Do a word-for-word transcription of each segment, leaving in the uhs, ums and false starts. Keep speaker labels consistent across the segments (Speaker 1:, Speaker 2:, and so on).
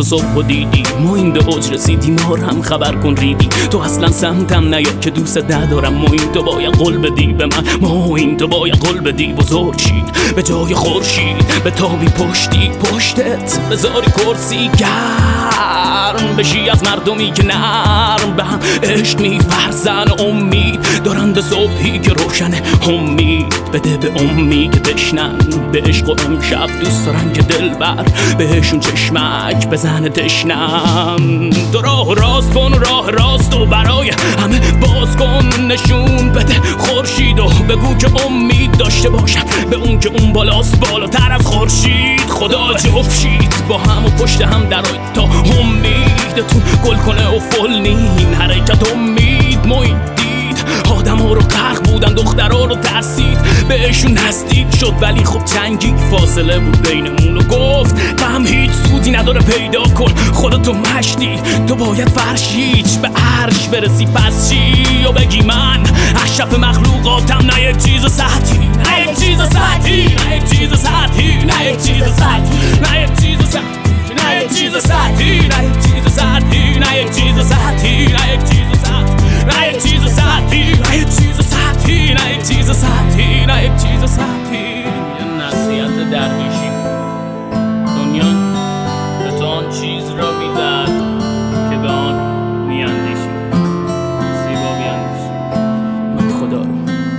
Speaker 1: صبح و دیدی ما این به اوج رسیدی، ما رو هم خبر کن ریدی. تو اصلا سمتم نیا که دوست ندارم، ما این تو باید قول بدی به من، ما این تو باید قول بدی بزرگ شی به جای خورشید، به تابی پشتی پشتت بذاری کرسی گرم بشی از مردمی که نرم به هم عشق می‌ورزن. امید دارن به صبحی که روشنه، امید بده به امی که بشنن به عشق و امشب دوست دارن که دلبر بهشون چشمک بزنه تشنم. تو راه راست کن راه راست و برای همه باز کن، نشون بده خورشید و بگو که امید داشته باشم به اون که اون بالاست بالاتر از خورشید. خدا جفشید با هم و پشت هم درای تا امیدتون گل کنه و فل نین حرکت امید محیط دید. آدم ها رو غرق بودن، دخترها رو ترسید بهشون نزدیک شد ولی خب چنگی فاصله بود بینمون و گفت غم هیچ سودی نداره پیدا کن خودتو مشتی، تو باید فرشیچ به عرش برسی پس چی و بگی من اشرف مخلوقاتم، نه یک چیز سطحی، نه یک چیز سطحی، نه یک چیز سطحی، نه یک چیز سطحی، نه یک چیز سطحی، نه یک چیز سطحی، نه یک چیز سطحی، نه یک چیز سطحی، نه یک چیز سطحی، نه یک چیز سطحی، نه یک چیز سطحی، نه یک چیز سطحی، نه یک چیز سطحی. یه نصیحت درویشی، دنیا به تو آن چیز را میدهد که به آن میاندیشی. زیبا بیاندیشی. من خدا رو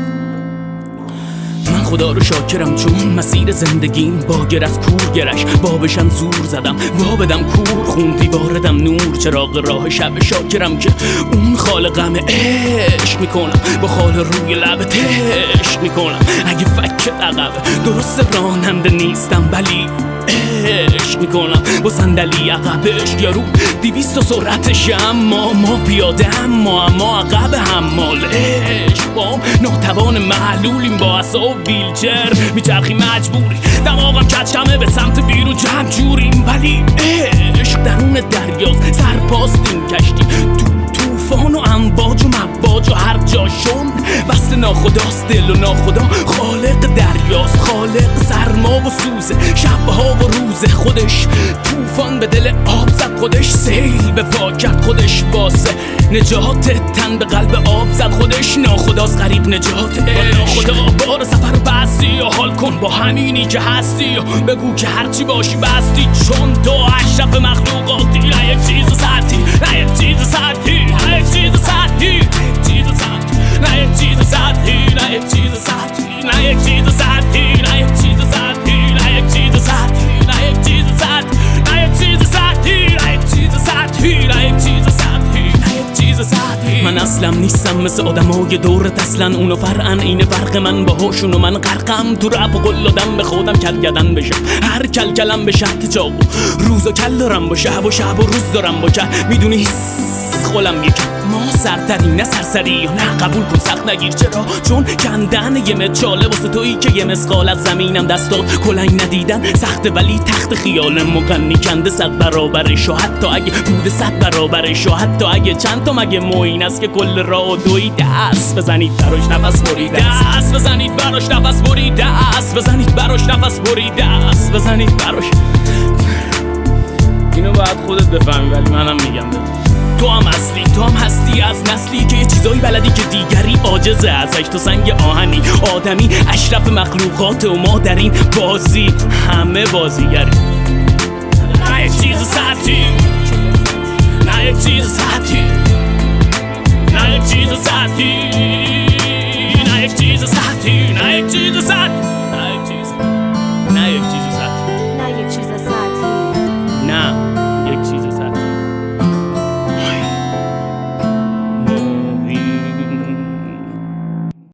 Speaker 1: من خدا رو شاکرم چون مسیر زندگیم باگر از کور گرش، بابشم زور زدم وابدم کور خوندی واردم نور چراغ راه شب. شاکرم که اون خالقم عشق میکنم با خال روی لب تش میکنم. اگه فکر عقب درست راننده نیستم ولی عشق میکنم با صندلی عقبش یارو دویست و سرعتش، اما ما پیاده اما اما عقب حمال عشق بام ناتوان معلولیم با عصا ویلچر میچرخی مجبوری دماغم کچکمه به سمت بیرون جمع جوریم ولی عشق درون دریاست سرپاستیم کشتی تو طوفان و امواج و مواج و هر جاشون بست ناخداست دل و ناخدا خالق دریاست، خالق سرما و سوزه شبها و روز خودش طوفان به دل آب زد خودش سیل به پا کرد خودش واسه نجات تن به قلب آب زد خودش ناخداست غریق نجات ناخدا بار سفر و بستی و حال کن با همینی که هستی و بگو که هرچی باشی بستی چون تو اشرف مخلوقاتی. نه یک چیز سطحی، نه یک چیز سطحی، نه یک چیز سطحی، نه یک چیز سطحی، نه یک چیز سطحی، نه یک چیز سطحی، نه یک چیز سطحی، نه یک چیز سطحی، نه یک چیز سطحی، نه یک چیز سطحی، نه یک چیز سطحی، نه یک چیز سطحی، نه یک چیز سطحی. من اصلا نیستم مثل آدمای دورت اصلا اونو فرقن اینه فرق من باهاشون و من غرقم تو رپ و قل دادم به خودم کلگدن بشم هر کل کلم به شهد چاقو روز و کل دارم با شب و شب و روز دارم با کل میدونی خولم یکی ما سرتری نه سرسری یا نه قبول کن سخت نگیر چرا چون کندن یه مچاله واسه تویی که یه مسقال از زمینم دستات کلنگ ندیدن سخته ولی تخت خیال مغنی کنده صد برابرش و حتی اگه بوده صد برابرش و حتی اگه چند تا مگه موین است که کل راه و دوی دست بزنید براش نفس برید دست بزنید براش نفس برید دست بزنید براش نفس برید دست بزنید براش. اینو باید خودت بفهمی ولی منم میگم بهت تو هم اصلی تو هم هستی از نسلی که یه چیزایی بلدی که دیگری عاجزه ازش. تو سنگ آهنی آدمی اشرف مخلوقات و ما در این بازی همه بازیگری. نه یک چیز سطحی، نه یک چیز سطحی،